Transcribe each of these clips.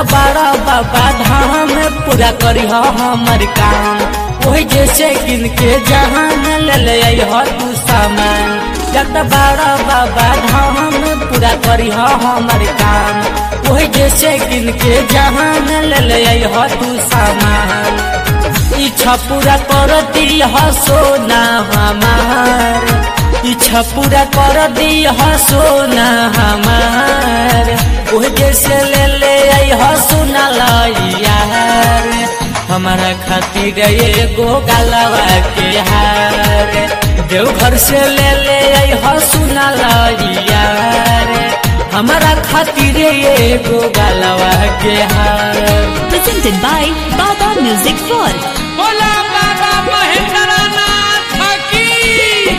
बड़ा बाबा धाम पूरा करी हमर काम। वही जैसे गिन के जहान ले हो तू सामान। जत बड़ा बाबा धाम पूरा करी हमर काम। वही जैसे गिन के जहान ले हो तू सामान। इच्छा पूरा कर दी सोना हमार। इच्छा पूरा कर दी सोना हमार। वही जैसे ले सोना यार। हमारा खातिर एगो गलवा के हार। देवघर से ले सोना यार। हमारा खातिर एगो गलवा के हार। Presented by Baba Music World. बोला बाबा महेंद्रनाथ की।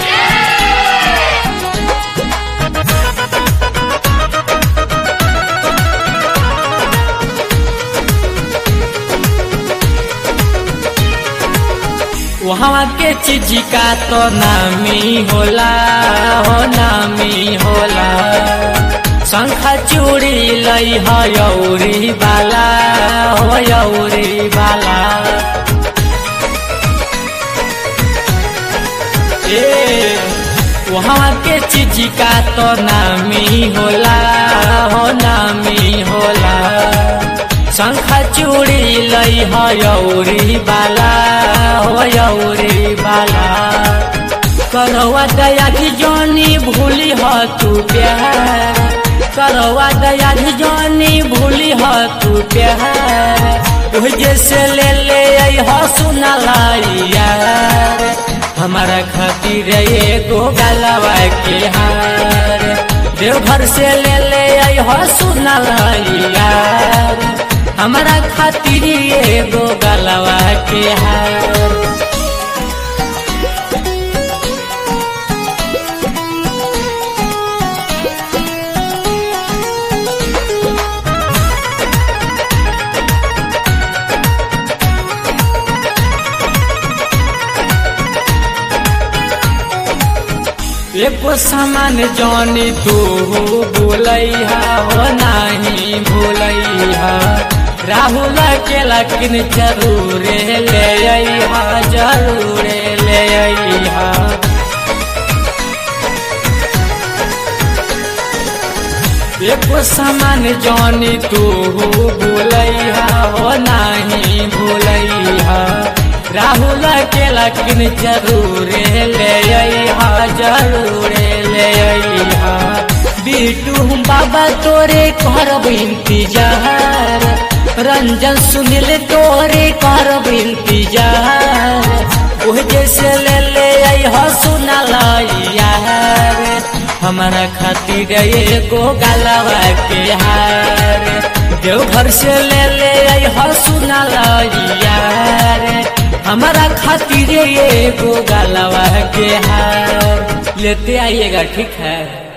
वहाँ के चीज का तो नामी होला हो नामी होला। शंखा चूड़ी लई हयौरी बाला हो यौरी बाला। वहाँ के चीज का तो नामी होला हो नामी होला। शंखा चूड़ी लई हयौरी बाला हो यौरी बाला। करवा दया की जानी भूली हो तू प्यार। करवा दया की जानी भूली हो तू प्यार। जैसे ले हो सुना यार। हमारा खातिर एगो गलवा के हार। देवघर से ले हो सुना यार। हमारा खातिर एगो गलवा के हार। एको सामान जानी तू भूलैहा हो नहीं भूलैहा। राहुल के लकिन जरूर ले अइहा जरूर ले अइहा। एको सामान जानी तू भूलैहा हो नहीं भूलैहा। राहुल के लकिन जरूर ले अइहा जरूर ले अइहा। बीटू बाबा तोरे करब इंतजार। रंजन सुनील तोरे करब इंतजार। वही जैसे ले अइहा सुना यार। हमारा खातिर एगो गलवा के हार। देवघर से ले अइहा सुना यार। हमारा खातिर एगो गलवा के हार। लेते आइएगा ठीक है।